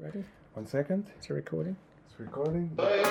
Ready? 1 second. It's a recording. It's recording.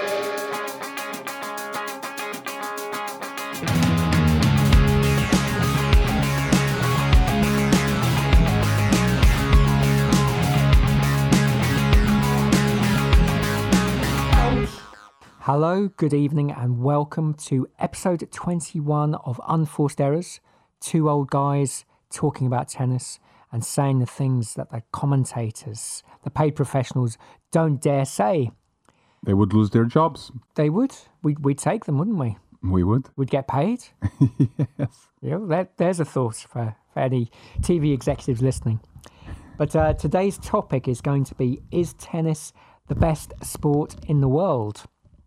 Hello, good evening, and welcome to episode 21 of Unforced Errors. Two old guys talking about tennis and saying the things that the commentators, the paid professionals, don't dare say. They would lose their jobs. They would. We'd take them, wouldn't we? We would. We'd get paid. Yes. There's a thought for any TV executives listening. But today's topic is going to be, is tennis the best sport in the world?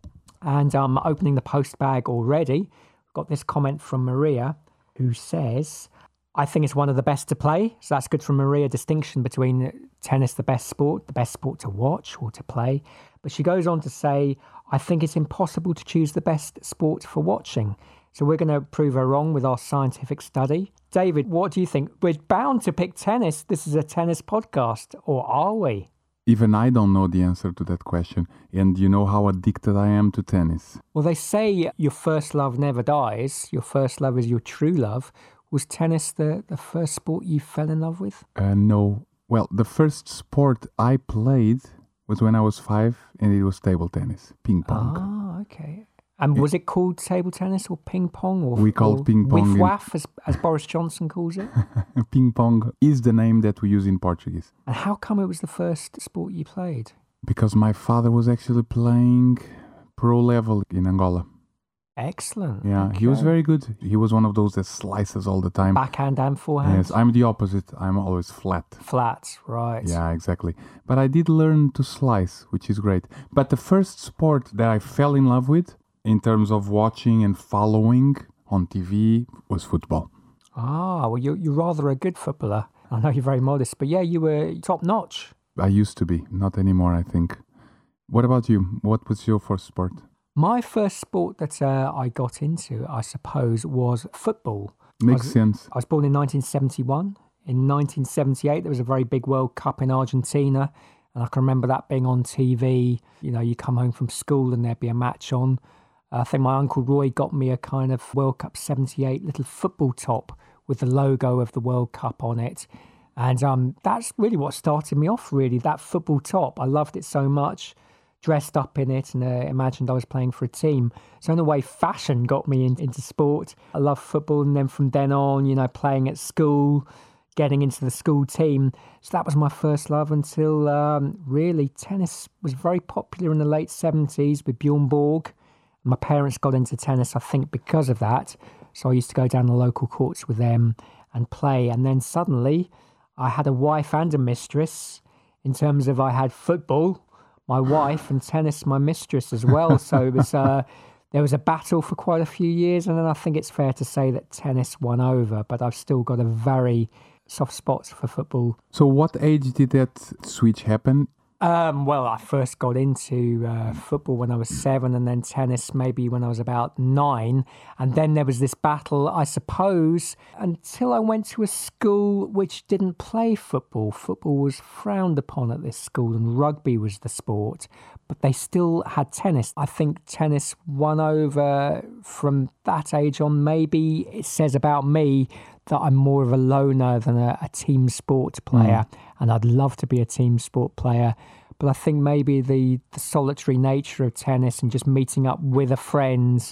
And I'm opening the post bag already. Got this comment from Maria who says, I think it's one of the best to play. So that's good from Maria. Distinction between tennis, the best sport to watch or to play. But she goes on to say, I think it's impossible to choose the best sport for watching. So we're going to prove her wrong with our scientific study. David, what do you think? We're bound to pick tennis. This is a tennis podcast, or are we? Even I don't know the answer to that question. And you know how addicted I am to tennis. Well, they say your first love never dies. Your first love is your true love. Was tennis the first sport you fell in love with? No. Well, the first sport I played was when I was 5, and it was table tennis, ping pong. Ah, okay. And was it called table tennis or ping pong? Or we call it ping pong. Whiff waff, as Boris Johnson calls it? Ping pong is the name that we use in Portuguese. And how come it was the first sport you played? Because my father was actually playing pro level in Angola. Excellent. Yeah, okay. He was very good. He was one of those that slices all the time. Backhand and forehand? Yes, I'm the opposite. I'm always flat. Flat, right. Yeah, exactly. But I did learn to slice, which is great. But the first sport that I fell in love with, in terms of watching and following on TV, was football. Ah, well, you're rather a good footballer. I know you're very modest, but yeah, you were top notch. I used to be, not anymore, I think. What about you? What was your first sport? My first sport that I got into, I suppose, was football. Makes sense. I was born in 1971. In 1978, there was a very big World Cup in Argentina, and I can remember that being on TV. You know, you come home from school and there'd be a match on. I think my Uncle Roy got me a kind of World Cup 78 little football top with the logo of the World Cup on it. And that's really what started me off, really, that football top. I loved it so much, dressed up in it, and imagined I was playing for a team. So in a way, fashion got me into sport. I love football, and then from then on, you know, playing at school, getting into the school team. So that was my first love until really tennis was very popular in the late 70s with Bjorn Borg. My parents got into tennis, I think, because of that. So I used to go down the local courts with them and play. And then suddenly I had a wife and a mistress, in terms of I had football, my wife, and tennis, my mistress as well. So it was there was a battle for quite a few years. And then I think it's fair to say that tennis won over. But I've still got a very soft spot for football. So what age did that switch happen? Well, I first got into football when I was 7, and then tennis maybe when I was about 9. And then there was this battle, I suppose, until I went to a school which didn't play football. Football was frowned upon at this school, and rugby was the sport. But they still had tennis. I think tennis won over from that age on. Maybe it says about me that I'm more of a loner than a team sport player. And I'd love to be a team sport player. But I think maybe the solitary nature of tennis and just meeting up with a friend,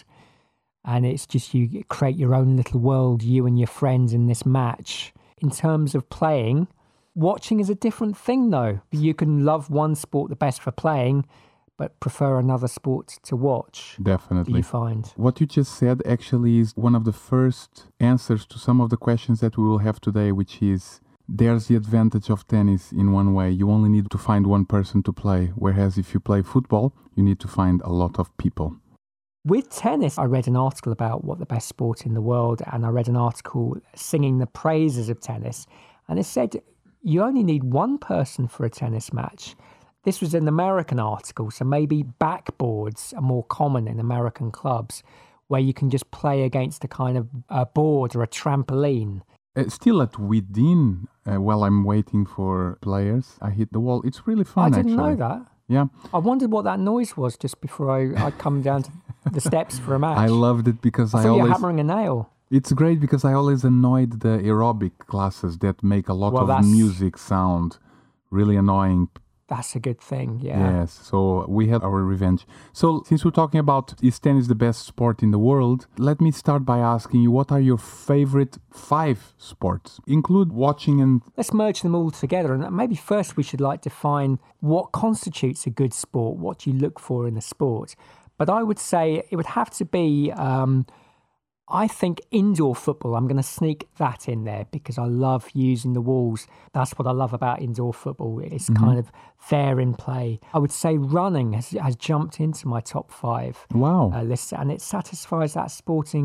and it's just you create your own little world, you and your friends in this match. In terms of playing, watching is a different thing though. You can love one sport the best for playing, but prefer another sport to watch. Definitely. Do you find? What you just said actually is one of the first answers to some of the questions that we will have today, which is, there's the advantage of tennis in one way. You only need to find one person to play, whereas if you play football, you need to find a lot of people. With tennis, I read an article about what the best sport in the world, and I read an article singing the praises of tennis, and it said you only need one person for a tennis match. This was an American article, so maybe backboards are more common in American clubs, where you can just play against a kind of a board or a trampoline. Still at within, while I'm waiting for players, I hit the wall. It's really fun, I didn't actually. know that. Yeah. I wondered what that noise was just before I come down to the steps for a match. I loved it because I I thought you were always... hammering a nail. It's great because I always annoyed the aerobic classes that make a lot of music sound really annoying. That's a good thing, yeah. Yes, so we had our revenge. So since we're talking about is tennis the best sport in the world, let me start by asking you, what are your favorite 5 sports? Include watching and... Let's merge them all together. And maybe first we should define what constitutes a good sport, what you look for in a sport. But I would say it would have to be... I think indoor football, I'm going to sneak that in there because I love using the walls. That's what I love about indoor football. It's kind of there in play. I would say running has jumped into my top 5 list, and it satisfies a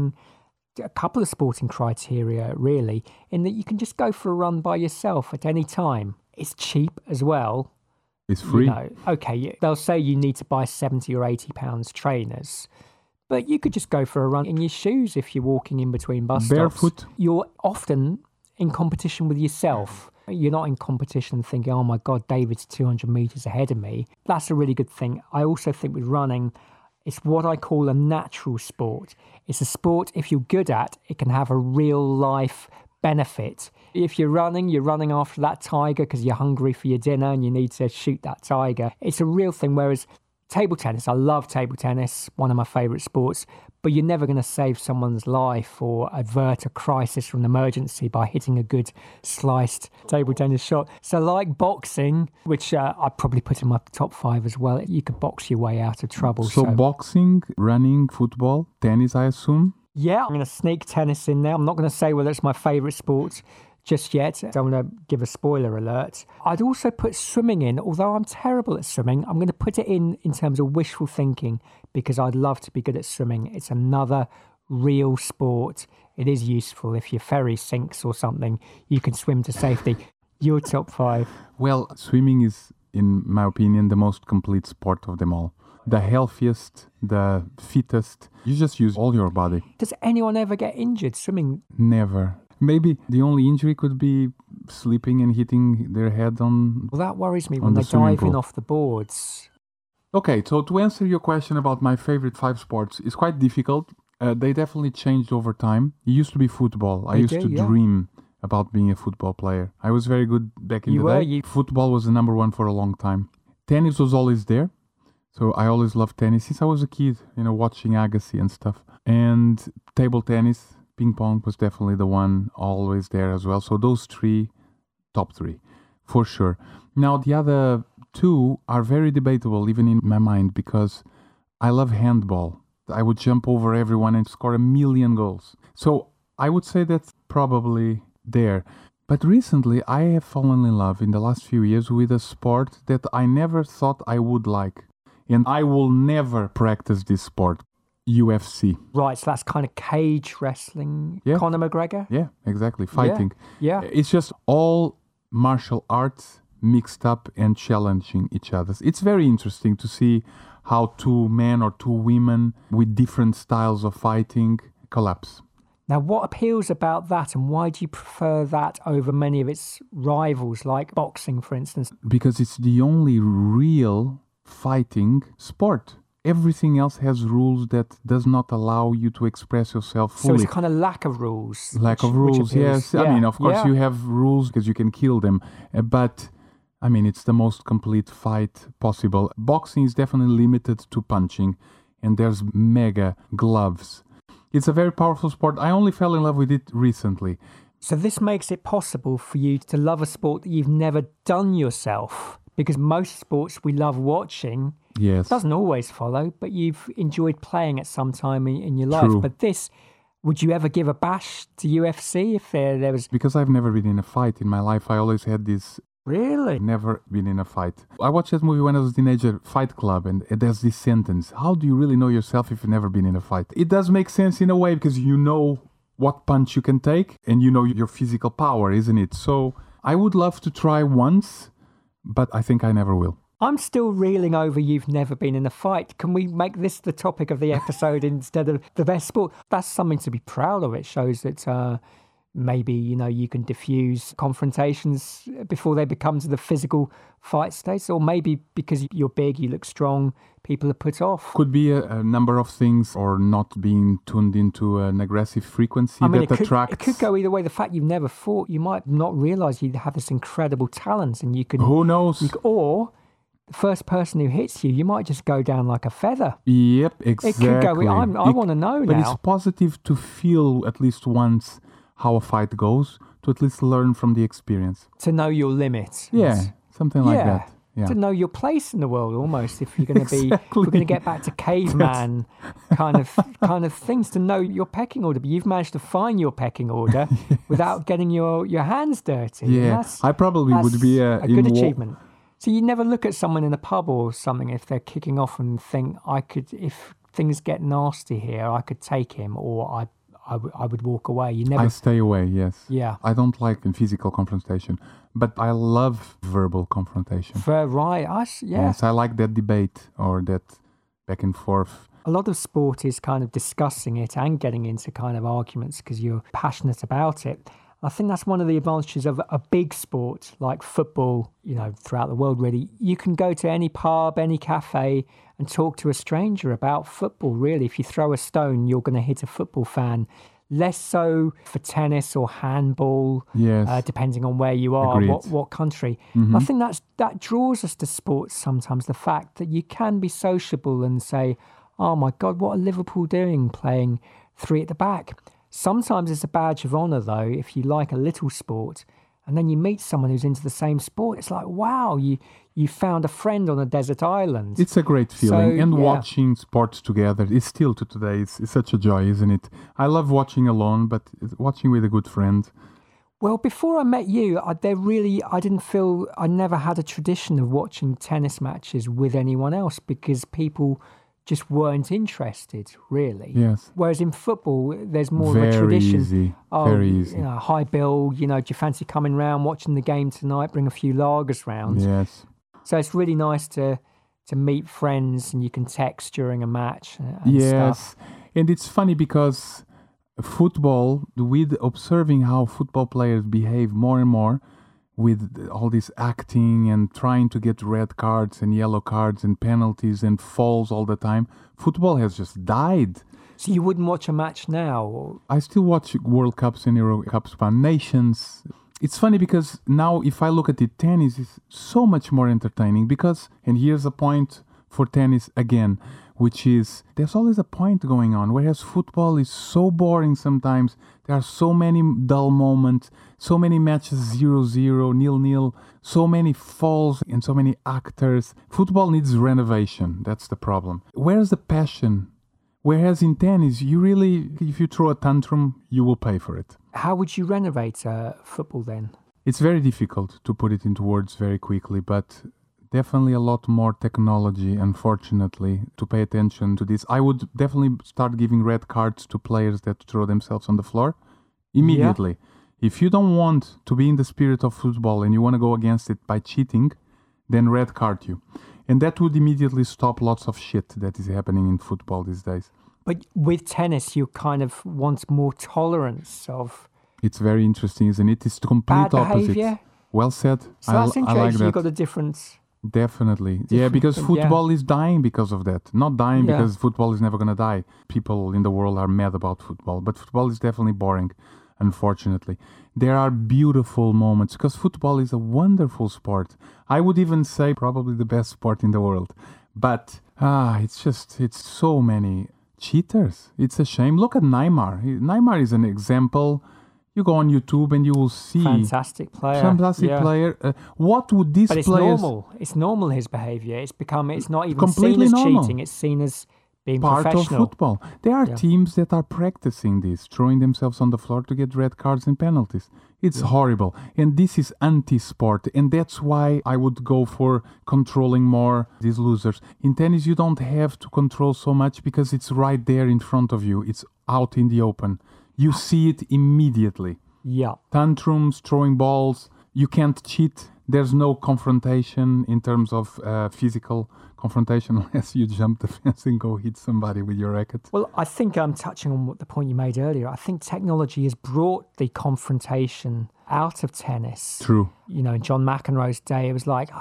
couple of sporting criteria, really, in that you can just go for a run by yourself at any time. It's cheap as well. It's free. Okay, they'll say you need to buy £70 or £80 trainers. But you could just go for a run in your shoes if you're walking in between bus stops. Barefoot. You're often in competition with yourself. You're not in competition thinking, oh my God, David's 200 metres ahead of me. That's a really good thing. I also think with running, it's what I call a natural sport. It's a sport, if you're good at, it can have a real life benefit. If you're running after that tiger because you're hungry for your dinner and you need to shoot that tiger. It's a real thing, whereas... Table tennis, I love table tennis, one of my favourite sports, but you're never going to save someone's life or avert a crisis or an emergency by hitting a good sliced table tennis shot. So like boxing, which I'd probably put in my top 5 as well, you could box your way out of trouble. So boxing, running, football, tennis, I assume? Yeah, I'm going to sneak tennis in there. I'm not going to say whether it's my favourite sport just yet. I don't want to give a spoiler alert. I'd also put swimming in, although I'm terrible at swimming. I'm going to put it in terms of wishful thinking because I'd love to be good at swimming. It's another real sport. It is useful. If your ferry sinks or something, you can swim to safety. Your top 5. Well, swimming is, in my opinion, the most complete sport of them all. The healthiest, the fittest. You just use all your body. Does anyone ever get injured swimming? Never. Maybe the only injury could be slipping and hitting their head on... Well, that worries me when they dive in off the boards. Okay, so to answer your question about my favorite 5 sports, it's quite difficult. They definitely changed over time. It used to be football. I used to dream about being a football player. I was very good back in the day. Football was the number 1 for a long time. Tennis was always there. So I always loved tennis since I was a kid, watching Agassi and stuff. And table tennis... Ping pong was definitely the one always there as well. So those 3, top 3, for sure. Now, the other 2 are very debatable, even in my mind, because I love handball. I would jump over everyone and score 1,000,000 goals. So I would say that's probably there. But recently, I have fallen in love in the last few years with a sport that I never thought I would like. And I will never practice this sport. UFC. Right, so that's kind of cage wrestling. Yeah. Conor McGregor? Yeah, exactly. Fighting. Yeah. It's just all martial arts mixed up and challenging each other. It's very interesting to see how 2 men or 2 women with different styles of fighting collapse. Now, what appeals about that and why do you prefer that over many of its rivals, like boxing, for instance? Because it's the only real fighting sport. Everything else has rules that does not allow you to express yourself fully. So it's a kind of lack of rules. Lack of rules, yes. Yeah. I mean, of course, you have rules because you can kill them. But, I mean, it's the most complete fight possible. Boxing is definitely limited to punching. And there's mega gloves. It's a very powerful sport. I only fell in love with it recently. So this makes it possible for you to love a sport that you've never done yourself. Because most sports we love watching... Yes. Doesn't always follow, but you've enjoyed playing at some time in your life. True. But this, would you ever give a bash to UFC if there was... Because I've never been in a fight in my life. I always had this... Really? Never been in a fight. I watched that movie when I was a teenager, Fight Club, and there's this sentence. How do you really know yourself if you've never been in a fight? It does make sense in a way because you know what punch you can take and you know your physical power, isn't it? So I would love to try once, but I think I never will. I'm still reeling over you've never been in a fight. Can we make this the topic of the episode instead of the best sport? That's something to be proud of. It shows that maybe, you can diffuse confrontations before they become to the physical fight stage, or maybe because you're big, you look strong, people are put off. Could be a number of things, or not being tuned into an aggressive frequency that attracts. It could go either way. The fact you've never fought, you might not realize you have this incredible talent, and you can. Who knows? Or the first person who hits you, you might just go down like a feather. Yep, exactly. It could go. I want to know but now. But it's positive to feel at least once how a fight goes, to at least learn from the experience. To know your limits. Yeah, something like that. Yeah. To know your place in the world, almost. If you're going to be, if we're going to get back to caveman kind of things, to know your pecking order. But you've managed to find your pecking order without getting your hands dirty. Yeah, I probably would be a good achievement. So you never look at someone in a pub or something if they're kicking off and think, if things get nasty here, I could take him, or I would walk away. You never. I stay away. Yes. Yeah. I don't like physical confrontation, but I love verbal confrontation. Right. Yes, I like that debate or that back and forth. A lot of sport is kind of discussing it and getting into kind of arguments because you're passionate about it. I think that's one of the advantages of a big sport like football, throughout the world, really. You can go to any pub, any cafe and talk to a stranger about football, really. If you throw a stone, you're going to hit a football fan. Less so for tennis or handball, yes. Depending on where you are, what country. Mm-hmm. I think that draws us to sports sometimes, the fact that you can be sociable and say, oh my God, what are Liverpool doing playing three at the back? Sometimes it's a badge of honour, though, if you like a little sport, and then you meet someone who's into the same sport. It's like, wow, you found a friend on a desert island. It's a great feeling. Watching sports together is still to today. It's such a joy, isn't it? I love watching alone, but watching with a good friend. Well, before I met you, I never had a tradition of watching tennis matches with anyone else because people just weren't interested, really. Yes. Whereas in football, there's more of a tradition. Very easy. Hi, Bill, do you fancy coming round, watching the game tonight, bring a few lagers round? Yes. So it's really nice to meet friends and you can text during a match and yes. stuff. And it's funny because football, with observing how football players behave more and more, with all this acting and trying to get red cards and yellow cards and penalties and falls all the time, football has just died. So you wouldn't watch a match now? Or? I still watch World Cups and Euro Cups, Nations. It's funny because now if I look at it, tennis is so much more entertaining because, and here's a point for tennis again, which is there's always a point going on, whereas football is so boring sometimes. There are so many dull moments, so many matches 0-0, 0-0, so many falls and so many actors. Football needs renovation. That's the problem. Where's the passion? Whereas in tennis, you really, if you throw a tantrum, you will pay for it. How would you renovate football then? It's very difficult to put it into words very quickly, but definitely a lot more technology, unfortunately, to pay attention to this. I would definitely start giving red cards to players that throw themselves on the floor immediately. Yeah. If you don't want to be in the spirit of football and you want to go against it by cheating, then red card you. And that would immediately stop lots of shit that is happening in football these days. But with tennis, you kind of want more tolerance of... It's very interesting, isn't it? It's the complete opposite. Behavior. Well said. So that's interesting. I like that. You've got a difference... Definitely. Yeah, because football is dying because of that. Not dying because football is never going to die. People in the world are mad about football, but football is definitely boring, unfortunately. There are beautiful moments because football is a wonderful sport. I would even say probably the best sport in the world. But it's so many cheaters. It's a shame. Look at Neymar. Neymar is an example. You go on YouTube and you will see... Fantastic player. What would these players... But it's normal. It's normal, his behaviour. It's not even completely seen as normal. cheating. It's seen as being part professional. Of football. There are teams that are practicing this, throwing themselves on the floor to get red cards and penalties. It's horrible. And this is anti-sport. And that's why I would go for controlling more these losers. In tennis, you don't have to control so much because it's right there in front of you. It's out in the open. You see it immediately. Yeah. Tantrums, throwing balls. You can't cheat. There's no confrontation in terms of physical confrontation unless you jump the fence and go hit somebody with your racket. Well, I think I'm touching on the point you made earlier. I think technology has brought the confrontation out of tennis. True. You know, in John McEnroe's day, it was like,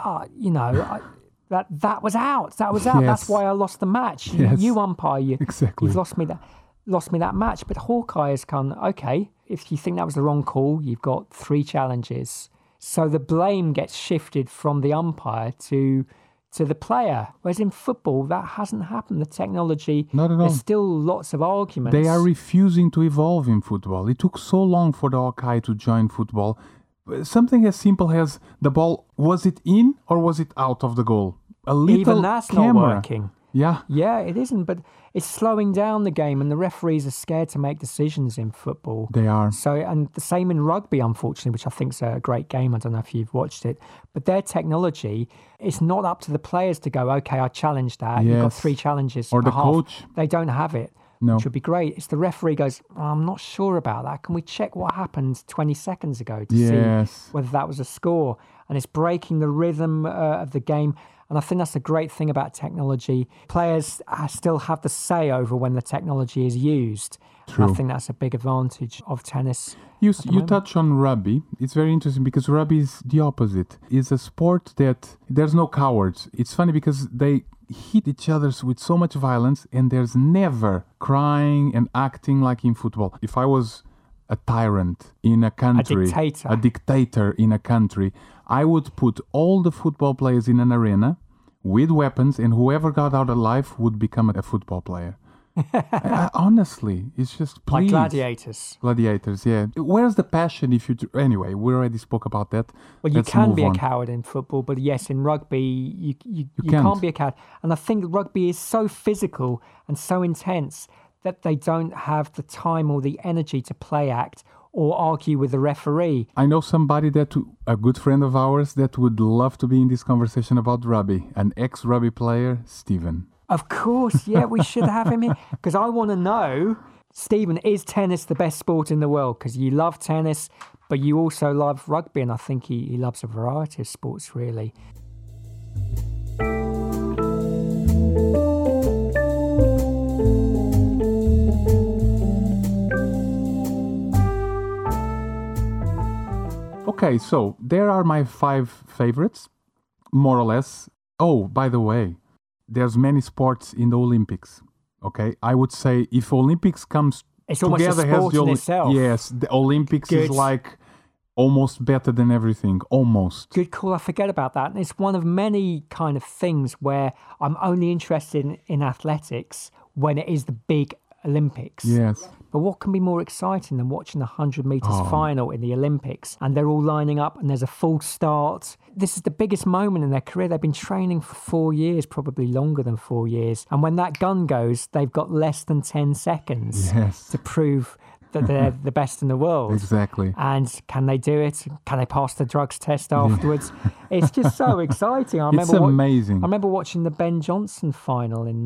that was out. That was out. Yes. That's why I lost the match. Yes. You umpire. Exactly. You've lost me that match. But Hawkeye has gone, okay, if you think that was the wrong call, you've got 3 challenges. So the blame gets shifted from the umpire to the player. Whereas in football, that hasn't happened. The technology, Not at all. there's still lots of arguments. They are refusing to evolve in football. It took so long for the Hawkeye to join football. Something as simple as the ball, was it in or was it out of the goal? A little Even that's camera. not working. Yeah. Yeah, it isn't, but it's slowing down the game, and the referees are scared to make decisions in football. They are. So, and the same in rugby, unfortunately, which I think is a great game. I don't know if you've watched it, but their technology, it's not up to the players to go, okay, I challenged that. You've got Yes. 3 challenges. Or per the half. coach. They don't have it. No. Which would be great. It's the referee goes, I'm not sure about that. Can we check what happened 20 seconds ago to Yes. see whether that was a score? And it's breaking the rhythm of the game. And I think that's a great thing about technology. Players still have the say over when the technology is used. True. And I think that's a big advantage of tennis. You moment. touch on rugby. It's very interesting because rugby is the opposite. It's a sport that there's no cowards. It's funny because they hit each other with so much violence and there's never crying and acting like in football. If I was a tyrant in a country, dictator. a dictator in a country, I would put all the football players in an arena with weapons and whoever got out alive would become a football player. Honestly, it's just please. Like gladiators. Gladiators, yeah. Where's the passion if you... Anyway, we already spoke about that. Well, you Let's can move be a on. coward in football, but yes, in rugby, you can't. can't be a coward. And I think rugby is so physical and so intense that they don't have the time or the energy to play act or argue with the referee. I know somebody a good friend of ours, that would love to be in this conversation about rugby. An ex-rugby player, Stephen. Of course, yeah, we should have him here because I want to know, Stephen, is tennis the best sport in the world? Because you love tennis, but you also love rugby, and I think he loves a variety of sports, really. Okay, so there are my 5 favorites, more or less. Oh, by the way, there's many sports in the Olympics. Okay, I would say if Olympics comes It's almost a together sport in itself. Yes, the Olympics is Good. like almost better than everything. Almost. Good call. I forget about that. And it's one of many kind of things where I'm only interested in athletics when it is the big Olympics. Yes. But what can be more exciting than watching the 100 metres final in the Olympics and they're all lining up and there's a full start? This is the biggest moment in their career. They've been training for 4 years, probably longer than 4 years. And when that gun goes, they've got less than 10 seconds Yes. to prove that they're the best in the world. Exactly. And can they do it? Can they pass the drugs test afterwards? It's just so exciting. It's amazing. I remember watching the Ben Johnson final in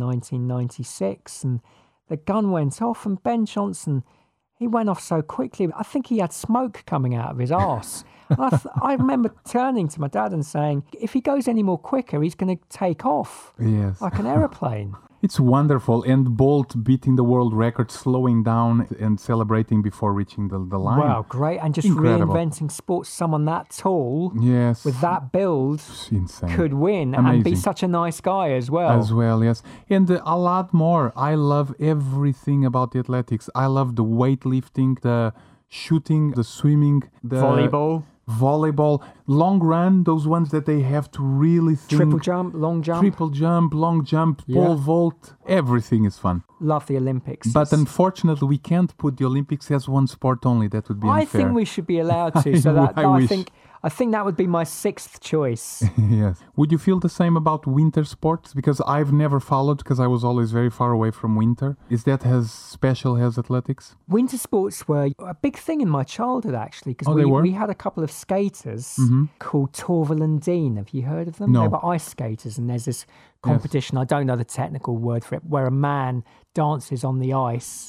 1996 and the gun went off and Ben Johnson, he went off so quickly. I think he had smoke coming out of his arse. And I remember turning to my dad and saying, if he goes any more quicker, he's going to take off Yes. like an aeroplane. It's wonderful. And Bolt beating the world record, slowing down and celebrating before reaching the line. Wow, great. And just Incredible. reinventing sports. Someone that tall Yes. with that build It's insane. could win and be Amazing. such a nice guy as well. As well, yes. And a lot more. I love everything about the athletics. I love the weightlifting, the shooting, the swimming, the volleyball, long run, those ones that they have to really think. Triple jump, long jump. Long jump, Yeah. pole vault. Everything is fun. Love the Olympics. But unfortunately, we can't put the Olympics as one sport only. That would be I unfair. think we should be allowed to. So that I wish. I think that would be my 6th choice. Yes. Would you feel the same about winter sports? Because I've never followed because I was always very far away from winter. Is that as special as athletics? Winter sports were a big thing in my childhood, actually, because they were? we had a couple of skaters called Torval and Dean. Have you heard of them? No. They were ice skaters, and there's this competition, I don't know the technical word for it, where a man dances on the ice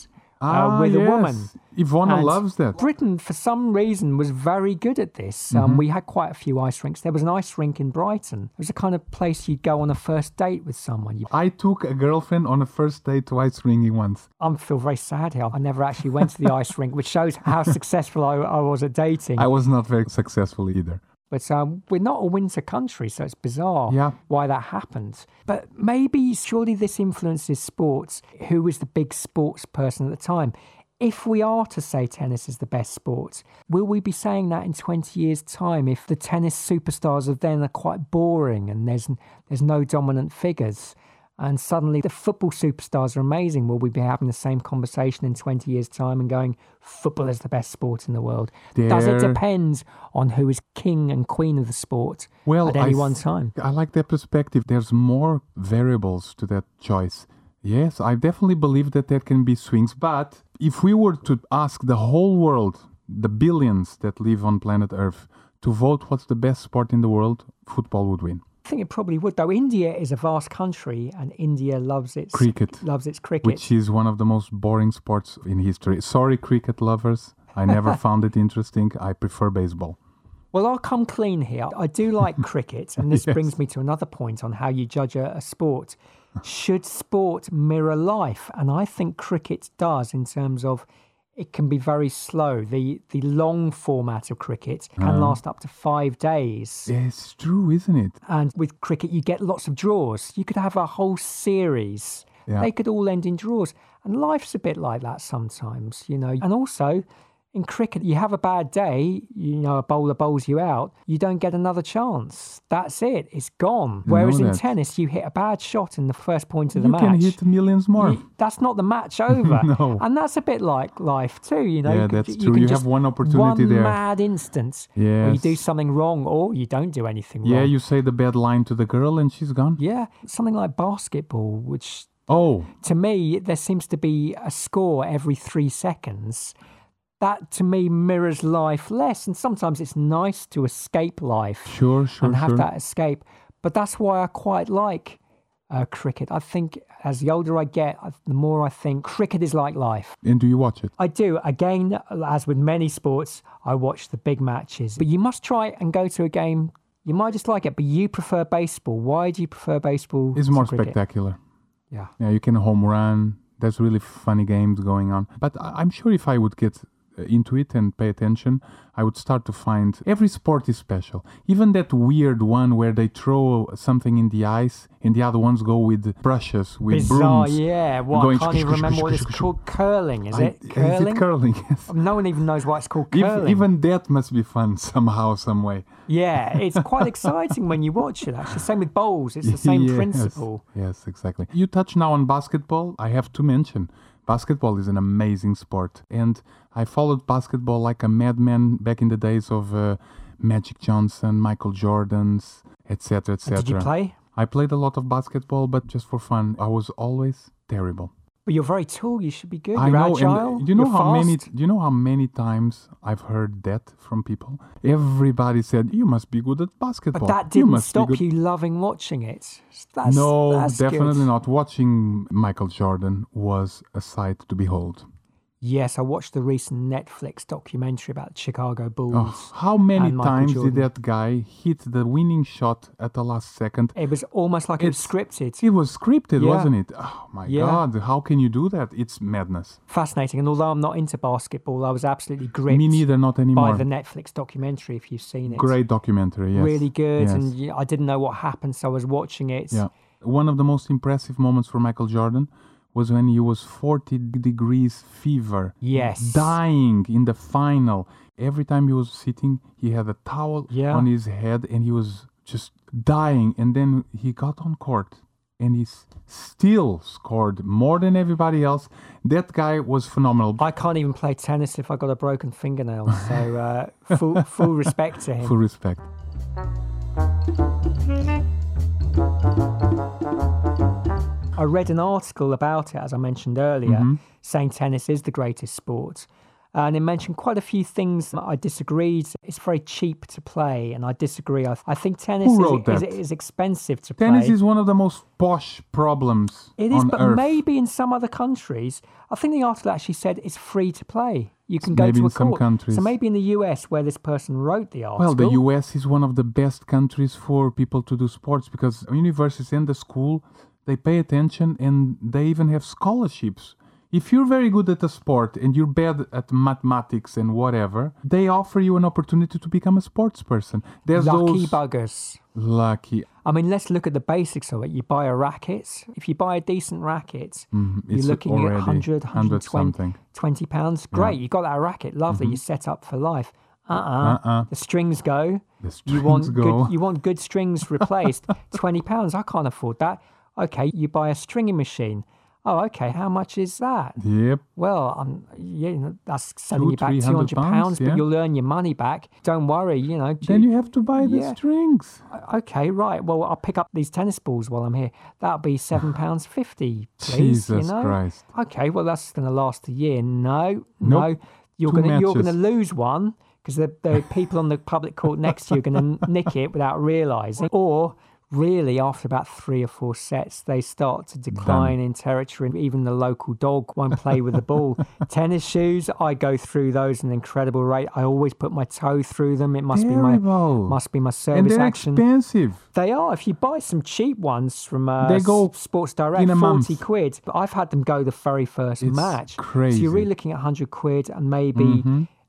with a woman. Ivona And loves that. Britain, for some reason, was very good at this. We had quite a few ice rinks. There was an ice rink in Brighton. It was the kind of place you'd go on a first date with someone. I took a girlfriend on a first date to ice rinking once. I feel very sad here. I never actually went to the ice rink, which shows how successful I was at dating. I was not very successful either. But we're not a winter country, so it's bizarre why that happened. But maybe, surely this influences sports. Who was the big sports person at the time? If we are to say tennis is the best sport, will we be saying that in 20 years' time if the tennis superstars of then are quite boring and there's no dominant figures? And suddenly the football superstars are amazing. Will we be having the same conversation in 20 years' time and going, football is the best sport in the world? Does it depend on who is king and queen of the sport at any one time? I like that perspective. There's more variables to that choice. Yes, I definitely believe that there can be swings. But if we were to ask the whole world, the billions that live on planet Earth, to vote what's the best sport in the world, football would win. I think it probably would, though. India is a vast country, and India loves its cricket, which is one of the most boring sports in history. Sorry, cricket lovers. I never found it interesting. I prefer baseball. Well, I'll come clean here. I do like cricket, and this brings me to another point on how you judge a sport. Should sport mirror life? And I think cricket does, in terms of it can be very slow. The long format of cricket can last up to 5 days. Yeah, it's true, isn't it? And with cricket, you get lots of draws. You could have a whole series. Yeah. They could all end in draws. And life's a bit like that sometimes, you know. And also, in cricket, you have a bad day, you know, a bowler bowls you out, you don't get another chance. That's it. It's gone. Whereas in tennis, you hit a bad shot in the first point of the match. You can hit millions more. That's not the match over. No. And that's a bit like life too, you know. Yeah, that's true. You have one opportunity there. One mad instance where you do something wrong or you don't do anything wrong. Yeah, you say the bad line to the girl and she's gone. Yeah, something like basketball, which to me, there seems to be a score every 3 seconds. That, to me, mirrors life less. And sometimes it's nice to escape life and have that escape. But that's why I quite like cricket. I think as the older I get, the more I think cricket is like life. And do you watch it? I do. Again, as with many sports, I watch the big matches. But you must try and go to a game. You might just like it, but you prefer baseball. Why do you prefer baseball? It's more cricket? spectacular. Yeah. Yeah, you can home run. There's really funny games going on. But I'm sure if I would get into it and pay attention, I would start to find every sport is special. Even that weird one where they throw something in the ice and the other ones go with brushes, with brooms. Yeah. I can't even remember what it's called. Curling, is it? Curling? Is it curling? Yes. No one even knows why it's called curling. Even that must be fun somehow, some way. Yeah, it's quite exciting when you watch it, actually. Same with bowls. It's the same principle. Yes, exactly. You touch now on basketball. I have to mention, basketball is an amazing sport. And I followed basketball like a madman back in the days of Magic Johnson, Michael Jordan's, etc., etc. Did you play? I played a lot of basketball, but just for fun. I was always terrible. But you're very tall. You should be good. I You're know. agile. And do you know you're how fast. many? Do you know how many times I've heard that from people? Everybody said you must be good at basketball. But that didn't stop you loving watching it. That's definitely good. not. Watching Michael Jordan was a sight to behold. Yes, I watched the recent Netflix documentary about the Chicago Bulls. How many times Jordan. did that guy hit the winning shot at the last second? It was almost like it was scripted. It was scripted, Yeah. wasn't it? Oh my God, how can you do that? It's madness. Fascinating. And although I'm not into basketball, I was absolutely gripped Me neither, not anymore. by the Netflix documentary, if you've seen it. Great documentary, yes. Really good. Yes. And I didn't know what happened, so I was watching it. Yeah. One of the most impressive moments for Michael Jordan was when he was 40 degrees fever. Yes. Dying in the final. Every time he was sitting, he had a towel on his head and he was just dying. And then he got on court and he still scored more than everybody else. That guy was phenomenal. I can't even play tennis if I got a broken fingernail. So full respect to him. Full respect. I read an article about it, as I mentioned earlier, saying tennis is the greatest sport. And it mentioned quite a few things that I disagreed. It's very cheap to play, and I disagree. I think tennis Who wrote that? is expensive to Tennis play. is one of the most posh problems It is, on but earth. maybe in some other countries, I think the article actually said it's free to play. You can go Maybe to a in some court. countries. So maybe in the US, where this person wrote the article. Well, the US is one of the best countries for people to do sports because universities and the school, they pay attention and they even have scholarships. If you're very good at a sport and you're bad at mathematics and whatever, they offer you an opportunity to become a sports person. There's Lucky those buggers. lucky. I mean, let's look at the basics of it. You buy a racket. If you buy a decent racket, you're It's looking already at 100, 120 something. £20. Great, you got that racket. Lovely, you're set up for life. The strings go. The You strings want go. good. You want good strings replaced. £20. I can't afford that. Okay, you buy a stringing machine. Oh, okay. How much is that? Yep. Well, that's selling you back £200-300, £200, yeah. but you'll earn your money back. Don't worry, Then you have to buy the Yeah. strings. Okay, right. Well, I'll pick up these tennis balls while I'm here. That'll be £7.50, please. Jesus Christ. Okay, well that's going to last a year. No, Nope. you're Two going to matches. lose one because the people on the public court next to you are going to nick it without realizing. Or really, after about 3 or 4 sets, they start to decline in territory. Even the local dog won't play with the ball. Tennis shoes, I go through those at an incredible rate. I always put my toe through them. It must Terrible. be my And service they're action. expensive. They are. If you buy some cheap ones from They go Sports Direct, in a 40 month. quid. But I've had them go the very first It's match. crazy. So you're really looking at 100 quid and maybe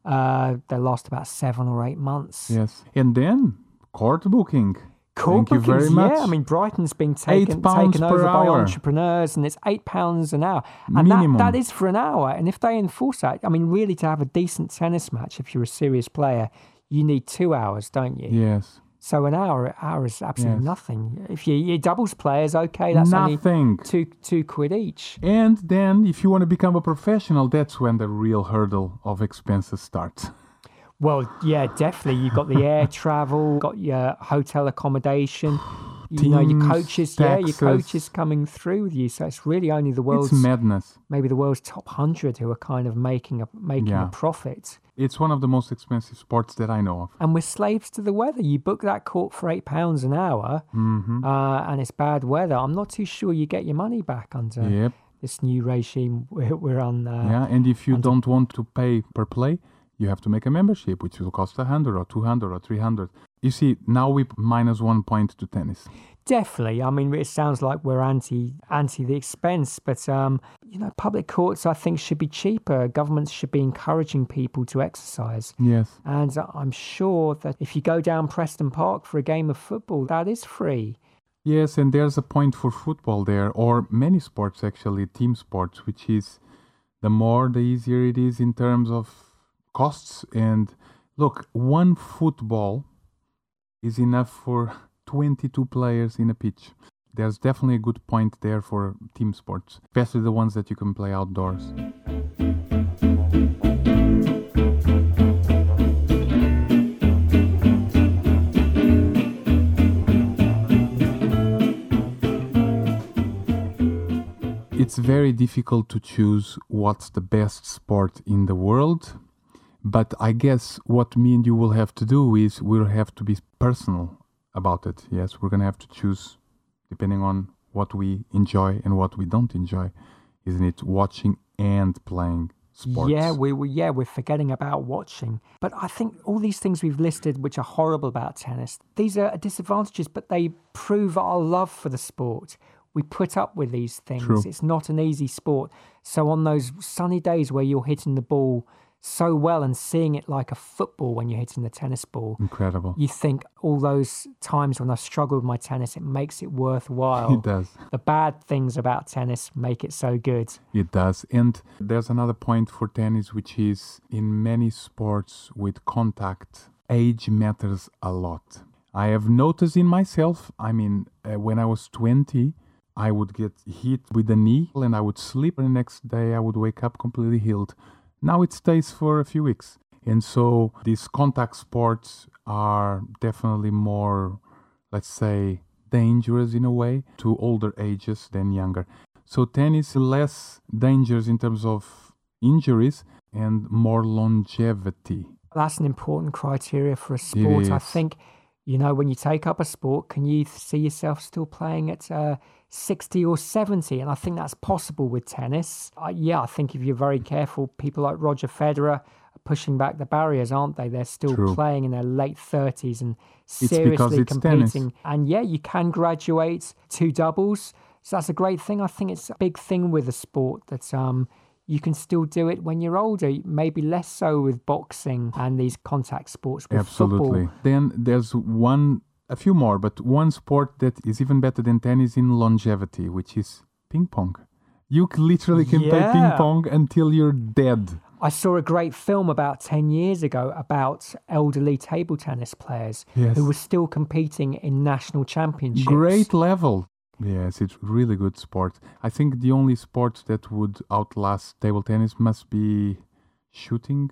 they last about 7 or 8 months. Yes. And then court booking. Court Thank you very bookings, much. yeah. I mean, Brighton's been taken £8 over per by hour. entrepreneurs, and it's £8 an hour, and Minimum. that is for an hour. And if they enforce that, I mean, really, to have a decent tennis match, if you're a serious player, you need 2 hours, don't you? Yes. So an hour is absolutely Yes. nothing. If you're doubles players, okay, that's Nothing. only two quid each. And then if you want to become a professional, that's when the real hurdle of expenses starts. Well, yeah, definitely. You've got the air travel, got your hotel accommodation, your Teams, coaches, your taxes. coaches coming through with you. So it's really only the It's world's madness. maybe the world's top 100 who are kind of making a Yeah. profit. It's one of the most expensive sports that I know of. And we're slaves to the weather. You book that court for £8 an hour, and it's bad weather. I'm not too sure you get your money back under Yep. this new regime we're on. Yeah. And if you don't want to pay per play, you have to make a membership, which will cost 100 or 200 or 300. You see, now we minus 1 point to tennis. Definitely. I mean, it sounds like we're anti the expense, but public courts I think should be cheaper. Governments should be encouraging people to exercise. Yes. And I'm sure that if you go down Preston Park for a game of football, that is free. Yes, and there's a point for football there, or many sports actually, team sports, which is the more the easier it is in terms of costs. And look, one football is enough for 22 players in a pitch. There's definitely a good point there for team sports, especially the ones that you can play outdoors. It's very difficult to choose what's the best sport in the world, but I guess what me and you will have to do is we'll have to be personal about it. Yes, we're going to have to choose depending on what we enjoy and what we don't enjoy, isn't it? Watching and playing sports. Yeah, we're forgetting about watching. But I think all these things we've listed, which are horrible about tennis, these are disadvantages, but they prove our love for the sport. We put up with these things. True. It's not an easy sport. So on those sunny days where you're hitting the ball so well and seeing it like a football when you're hitting the tennis ball, Incredible. you think all those times when I've struggled with my tennis, it makes it worthwhile. It does. The bad things about tennis make it so good. It does. And there's another point for tennis, which is in many sports with contact, age matters a lot. I have noticed in myself, when I was 20, I would get hit with the knee and I would sleep, and the next day I would wake up completely healed. Now it stays for a few weeks. And so these contact sports are definitely more, let's say, dangerous in a way to older ages than younger. So tennis is less dangerous in terms of injuries and more longevity. That's an important criteria for a sport. I is. think, when you take up a sport, can you see yourself still playing at 60 or 70? And I think that's possible with tennis. I think if you're very careful, people like Roger Federer are pushing back the barriers, aren't they? They're still True. playing in their late 30s and because seriously it's competing. tennis. And you can graduate to doubles. So that's a great thing. I think it's a big thing with a sport that you can still do it when you're older, maybe less so with boxing and these contact sports with Absolutely. football. Then there's a few more, but one sport that is even better than tennis in longevity, which is ping pong. You literally can play ping pong until you're dead. I saw a great film about 10 years ago about elderly table tennis players Yes. who were still competing in national championships. Great level. Yes, it's really good sport. I think the only sport that would outlast table tennis must be shooting,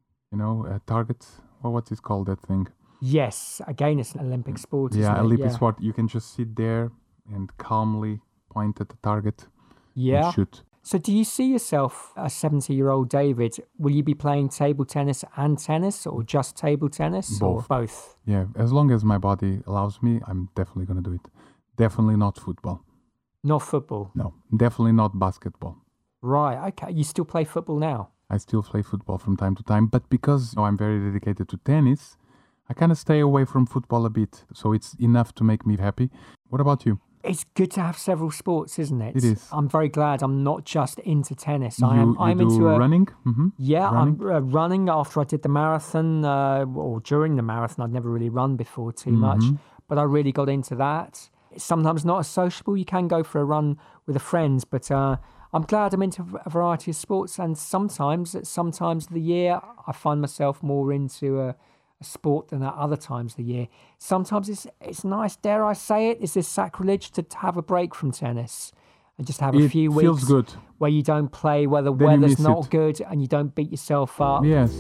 a target. Well, what is called that thing? Yes, again, it's an Olympic sport, isn't it? Olympic sport. You can just sit there and calmly point at the target and shoot. So do you see yourself, a 70-year-old David, will you be playing table tennis and tennis or just table tennis? Both. Or both? Yeah, as long as my body allows me, I'm definitely going to do it. Definitely not football. Not football? No, definitely not basketball. Right, okay. You still play football now? I still play football from time to time, but because I'm very dedicated to tennis, I kind of stay away from football a bit. So it's enough to make me happy. What about you? It's good to have several sports, isn't it? It is. I'm very glad I'm not just into tennis. I'm into running? Mm-hmm. Yeah, running? I'm running after I did the marathon, or during the marathon. I'd never really run before too much, but I really got into that. It's sometimes not as sociable. You can go for a run with a friend, but I'm glad I'm into a variety of sports. And sometimes of the year, I find myself more into a sport than at other times of the year. Sometimes it's nice, dare I say it, is this sacrilege to have a break from tennis and just have a few weeks feels good. where you don't play, where the Then you weather's miss not it. good and you don't beat yourself up. Yes.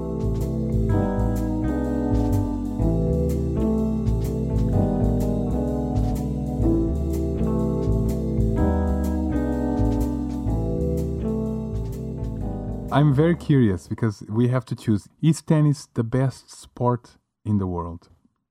I'm very curious because we have to choose. Is tennis the best sport in the world?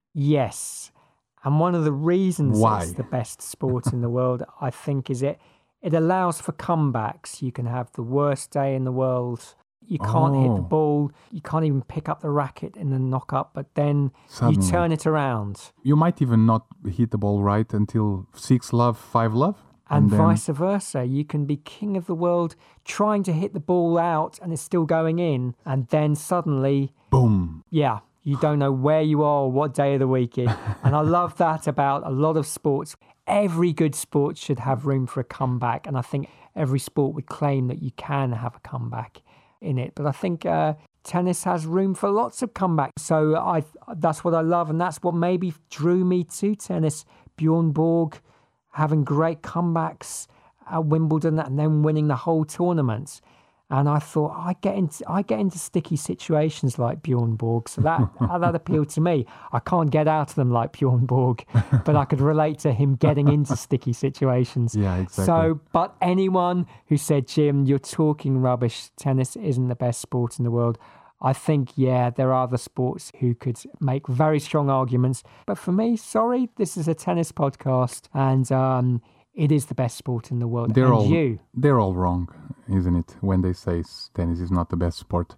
Yes. And one of the reasons Why? it's the best sport in the world, I think, is it allows for comebacks. You can have the worst day in the world. You can't hit the ball. You can't even pick up the racket in the knock-up, but then Suddenly. you turn it around. You might even not hit the ball right until 6-love, 5-love. And then, vice versa. You can be king of the world trying to hit the ball out and it's still going in. And then suddenly, boom. you don't know where you are or what day of the week it is. And I love that about a lot of sports. Every good sport should have room for a comeback. And I think every sport would claim that you can have a comeback in it. But I think tennis has room for lots of comebacks. So that's what I love. And that's what maybe drew me to tennis. Bjorn Borg having great comebacks at Wimbledon and then winning the whole tournament. And I thought, I get into sticky situations like Bjorn Borg, so that appealed to me. I can't get out of them like Bjorn Borg, but I could relate to him getting into sticky situations. Yeah, exactly. So, but anyone who said, Jim, you're talking rubbish, tennis isn't the best sport in the world, I think, there are other sports who could make very strong arguments. But for me, sorry, this is a tennis podcast, and it is the best sport in the world. They're all wrong, isn't it, when they say tennis is not the best sport.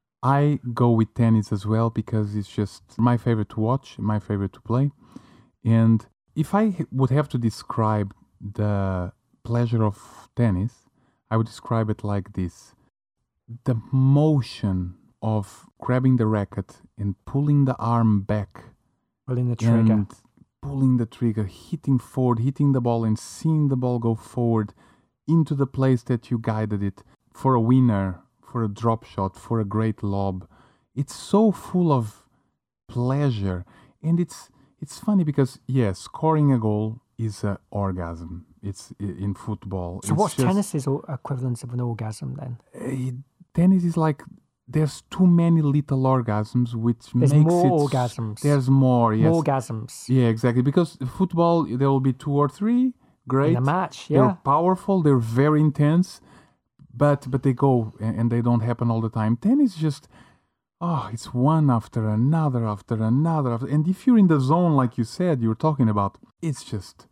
I go with tennis as well because it's just my favorite to watch, my favorite to play. And if I would have to describe the pleasure of tennis, I would describe it like this. The motion of grabbing the racket and pulling the arm back. Pulling the trigger. And pulling the trigger, hitting forward, hitting the ball and seeing the ball go forward into the place that you guided it for a winner, for a drop shot, for a great lob. It's so full of pleasure. And it's funny because, scoring a goal is an orgasm. It's in football. So what's tennis's equivalent of an orgasm then? Tennis is like there's too many little orgasms, which there's makes more it... orgasms. There's more, yes. More orgasms. Yeah, exactly. Because football, there will be 2 or 3. Great. In a match, They're powerful. They're very intense. but they go and they don't happen all the time. Tennis just, it's one after another, and if you're in the zone, like you said, you were talking about, it's just,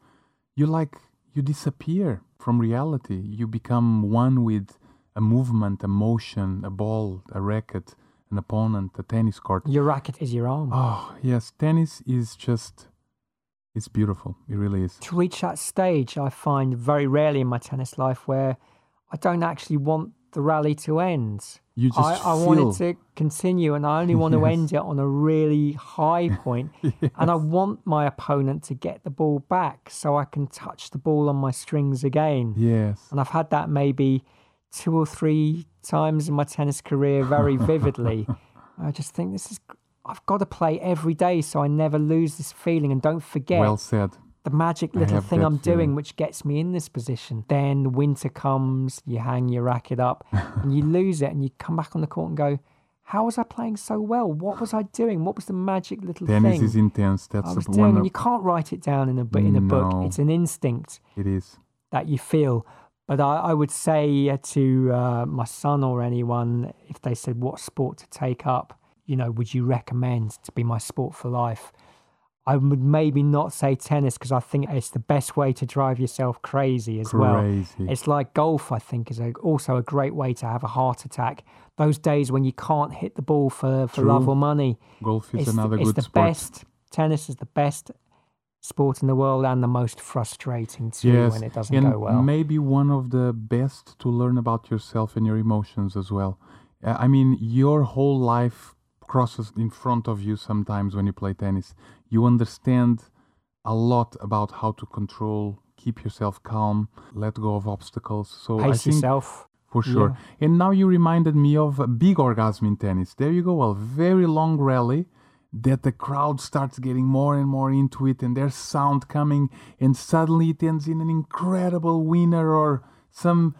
you disappear from reality. You become one with a movement, a motion, a ball, a racket, an opponent, a tennis court. Your racket is your arm. Oh, yes. Tennis is just, it's beautiful. It really is. To reach that stage, I find very rarely in my tennis life where I don't actually want the rally to end. You just I want it to continue, and I only want to end it on a really high point. Yes. And I want my opponent to get the ball back so I can touch the ball on my strings again. Yes. And I've had that maybe 2 or 3 times in my tennis career very vividly. I just think I've got to play every day so I never lose this feeling, and don't forget Well said. the magic little thing I'm doing which gets me in this position. Then winter comes, you hang your racket up and you lose it, and you come back on the court and go, how was I playing so well? What was I doing? What was the magic little thing Tennis is intense. That's I was one doing? of, And you can't write it down in a book. No. It's an instinct it is. that you feel. But I would say to my son or anyone, if they said what sport to take up, would you recommend to be my sport for life? I would maybe not say tennis, because I think it's the best way to drive yourself crazy as well. It's like golf, I think, is also a great way to have a heart attack. Those days when you can't hit the ball for love or money. Golf is another good sport. Best. Tennis is the best sport in the world, and the most frustrating too when it doesn't go well. Maybe one of the best to learn about yourself and your emotions as well. I mean, your whole life crosses in front of you sometimes when you play tennis. You understand a lot about how to control, keep yourself calm, let go of obstacles. So Pace yourself. For sure. Yeah. And now you reminded me of a big orgasm in tennis. There you go, a very long rally that the crowd starts getting more and more into it, and there's sound coming, and suddenly it ends in an incredible winner or some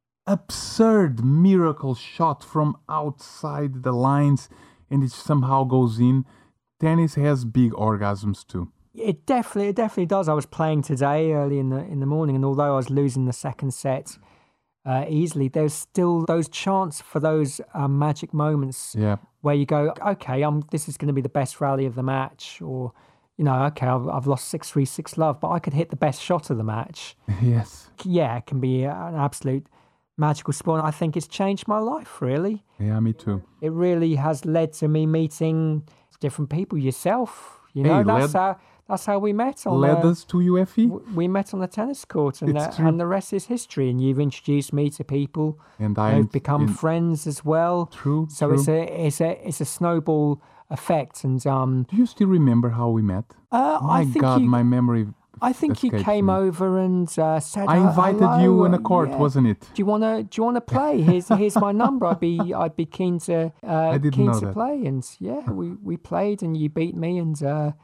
absurd miracle shot from outside the lines, and it somehow goes in. Tennis has big orgasms too. It definitely does. I was playing today early in the morning, and although I was losing the second set easily, there's still those chance for those magic moments where you go, okay, this is going to be the best rally of the match, or okay, I've lost 6-3, 6-love, but I could hit the best shot of the match. Yes. Yeah, it can be an absolute magical sport. I think it's changed my life, really. Yeah, me too. It really has led to me meeting different people. Yourself, that's how we met. Led us to UFE. We met on the tennis court, and the rest is history. And you've introduced me to people, and I've become friends as well. True. So it's a snowball effect. And do you still remember how we met? My God, my memory. I think you came over and said, I invited hello, you in a court, wasn't it? Do you wanna play? Here's my number. I'd be keen to play. And we played, and you beat me, and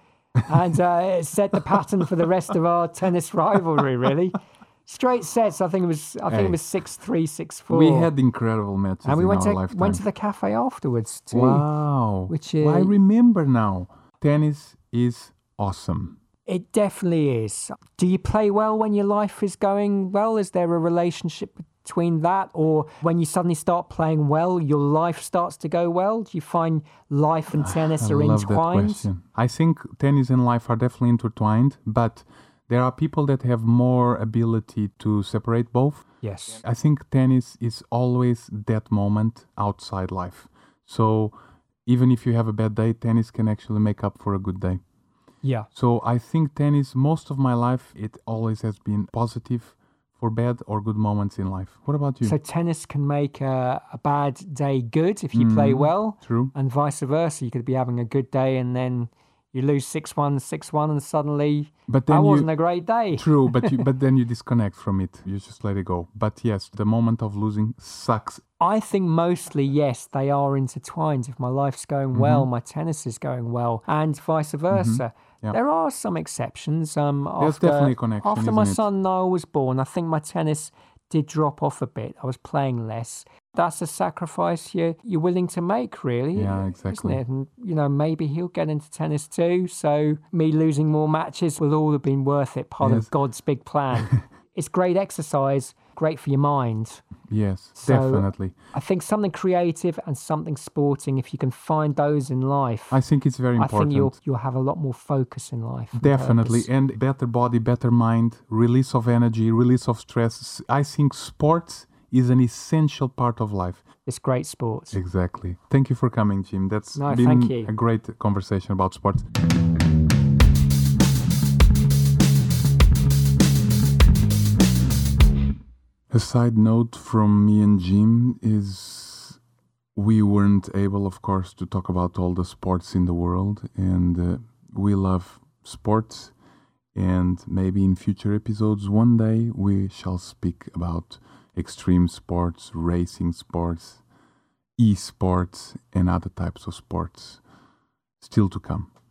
it set the pattern for the rest of our tennis rivalry. Really, straight sets. I think it was 6-3, 6-4. We had incredible matches, and we went lifetime. to the cafe afterwards too. Wow, which I remember now. Tennis is awesome. It definitely is. Do you play well when your life is going well? Is there a relationship between that? Or when you suddenly start playing well, your life starts to go well? Do you find life and tennis are entwined? That question. I think tennis and life are definitely intertwined, but there are people that have more ability to separate both. Yes. I think tennis is always that moment outside life. So even if you have a bad day, tennis can actually make up for a good day. Yeah. So I think tennis, most of my life, it always has been positive for bad or good moments in life. What about you? So tennis can make a bad day good if you play well. True. And vice versa. You could be having a good day and then you lose 6-1, 6-1, and suddenly that wasn't a great day. True, but then you disconnect from it. You just let it go. But yes, the moment of losing sucks. I think mostly, yes, they are intertwined. If my life's going well, my tennis is going well, and vice versa. Yeah. There are some exceptions. There's definitely a connection. After my son Noah was born, I think my tennis did drop off a bit. I was playing less. That's a sacrifice you're willing to make, really. Yeah, exactly. Isn't it? And maybe he'll get into tennis too. So me losing more matches will all have been worth it. Part of God's big plan. It's great exercise, great for your mind. Yes, So definitely. I think something creative and something sporting, if you can find those in life, I think it's very I think important. you'll have a lot more focus in life. and Definitely. purpose. And better body, better mind, release of energy, release of stress. I think sports is an essential part of life. It's great sports. Exactly. Thank you for coming, Jim. That's No, been thank you. a great conversation about sports. A side note from me and Jim is we weren't able, of course, to talk about all the sports in the world, and we love sports. And maybe in future episodes, one day we shall speak about extreme sports, racing sports, esports, and other types of sports. Still to come.